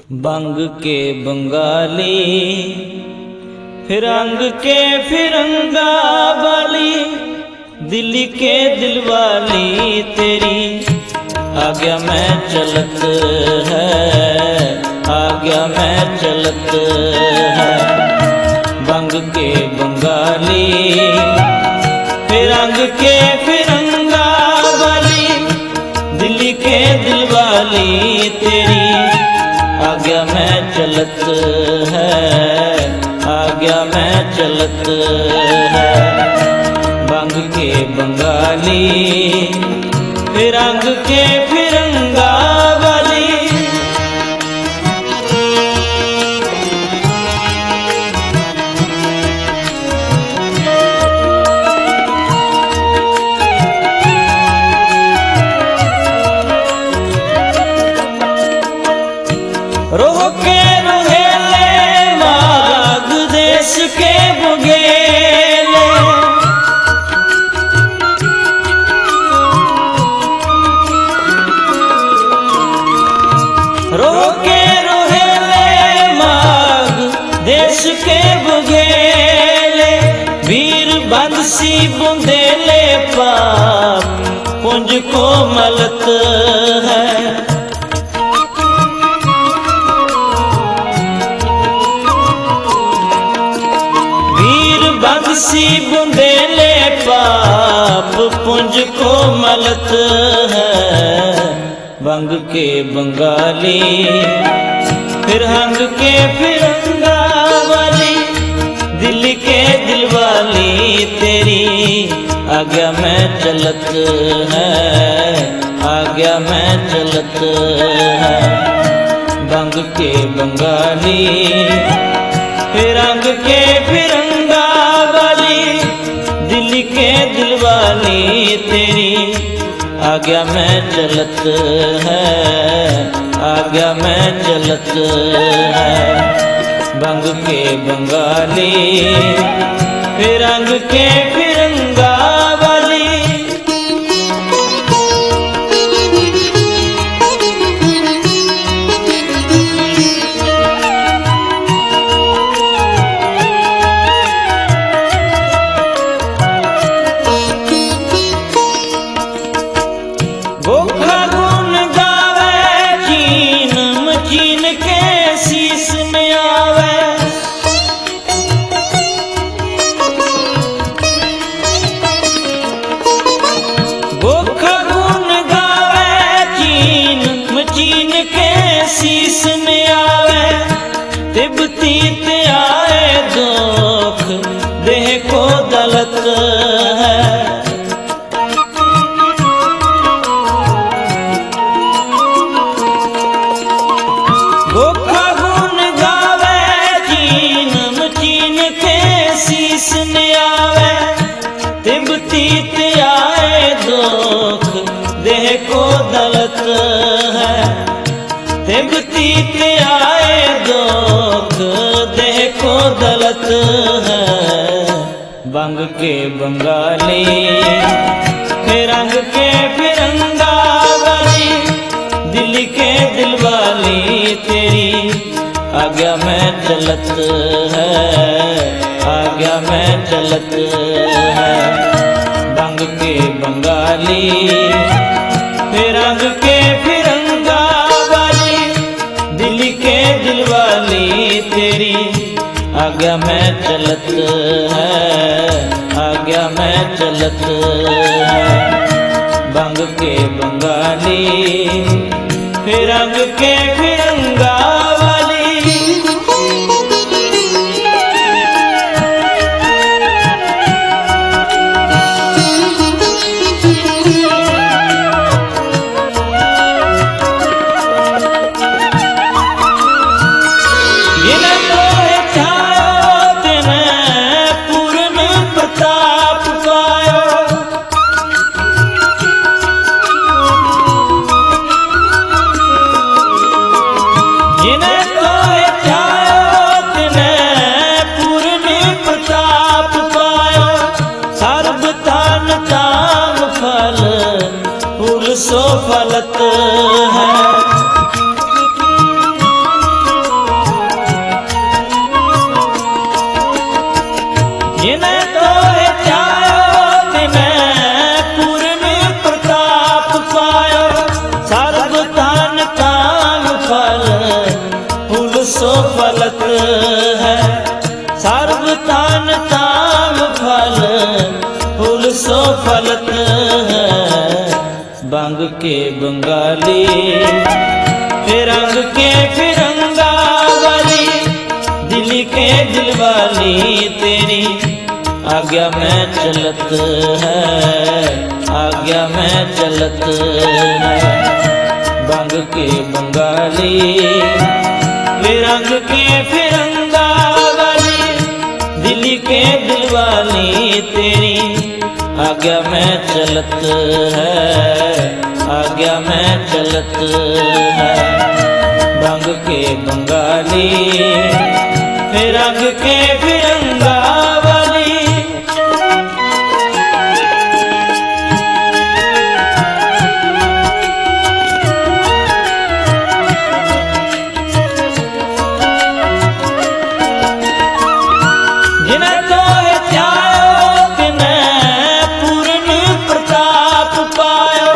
बंग के बंगाली फिरंग के फिरंगा वाली, दिल्ली के दिलवाली तेरी आज्ञा में चलत है, आज्ञा में चलत है। बंग के बंगाली फिरंग के फिरंगा वाली, दिल्ली के दिलवाली तेरी आज्ञा में चलत है, आज्ञा में चलत है। बंग के बंगाली फिरंग के फिरंगा वाली, रोह के रोहेले माग देश के बुगेले, रोह के रोहेले माग देश के बुगेले, वीर बंसी बुंदेले पाप पुंज को मलत है। बंसी बुंदेले पाप पुंज को मलत है। बंग के बंगाली फिरंग के फिरंगा वाली, दिल्ली के दिलवाली तेरी आज्ञा में चलत है, आज्ञा में चलत है। बंग के बंगाली फिरंग के फिरंगा वाली, दिल्ली के दिलवाली तेरी आज्ञा में चलत है, आज्ञा में चलत है। बंग के बंगाली फिरंग के फिरंगा वाली, गोखा गुन गावे चीन मचीन के शीश में आवे, गोखा गुन गावे चीन मचीन के शीश में आवे, तिब्बती ते आए दुख देह को दलत है। गोखा गुन गावे चीन मचीन के शीश में आवे, तिब्बती ते आए दुख देह को दलत है। तिब्बती ते आए दुख देह को दलत है। बंग के बंगाली फिरंग के फिरंगा वाली, दिल्ली के दिलवाली तेरी आज्ञा में चलत है, आज्ञा में चलत है। बंग के बंगाली फिरंग के फिरंगा वाली, दिल्ली के दिलवाली तेरी आज्ञा में चलत है, आज्ञा में चलत है। बंग के बंगाली फिरंग के फिरंगा वाली, जिन्हें तोहे छायो तिन्हें पूर्ण प्रताप पायो, जिन्हें तोहे छायो तिन्हें पूर्ण प्रताप पायो। सर्ब तान ताम फल फूल सो फलत है। के बंगाली, फिर रंग के फिरंगा वाली, दिल्ली के दिलवाली तेरी आज्ञा में चलत है, आज्ञा में चलत है। बंग के बंगाली, फिर रंग के फिरंगा वाली, दिल्ली के दिलवाली तेरी आज्ञा में चलत है, आज्ञा में चलत है। बंग के बंगाली, फिर रंग के फिरंगा वाली। जिन्हें तो चाहो तिन्हें पूर्ण प्रताप पायो,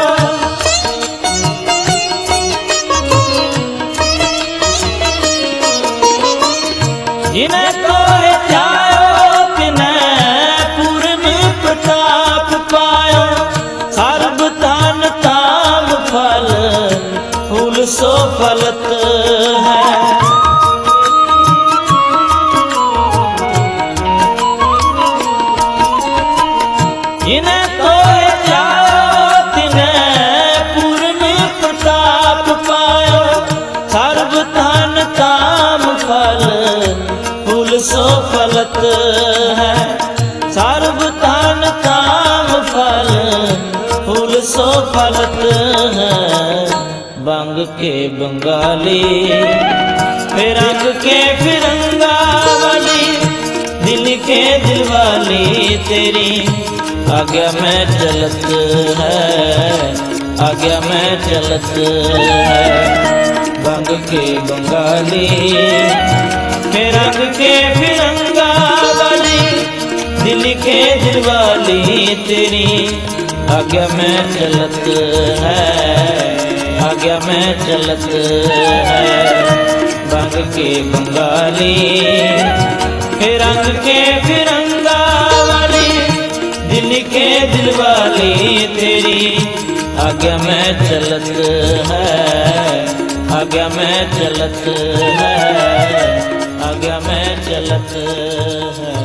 जिन्हें तो चाहो तिन्हें पूर्ण प्रताप पायो। सर्ब तान ताम फल फूल सो फलत है। जिन्हें तो चाहो तिन्हें पूर्ण प्रताप पायो। सर्ब तान ताम फल फूल सो फलत है। सर्ब तान ताम फल फूल सो फलत है। बंग के बंगाली, फिर रंग के फिरंगा वाली, दिल के दिलवाली तेरी आज्ञा में चलत है, आज्ञा में चलत है। बंग के बंगाली, फिर रंग के फिरंगा वाली, दिल के दिलवाली तेरी आज्ञा में चलत है, आज्ञा में चलत है। बंग के बंगाली, फिर रंग के फिरंगा वाली, दिल के दिलवाली तेरी आज्ञा में चलत है, आज्ञा में चलत है, आज्ञा में चलत है।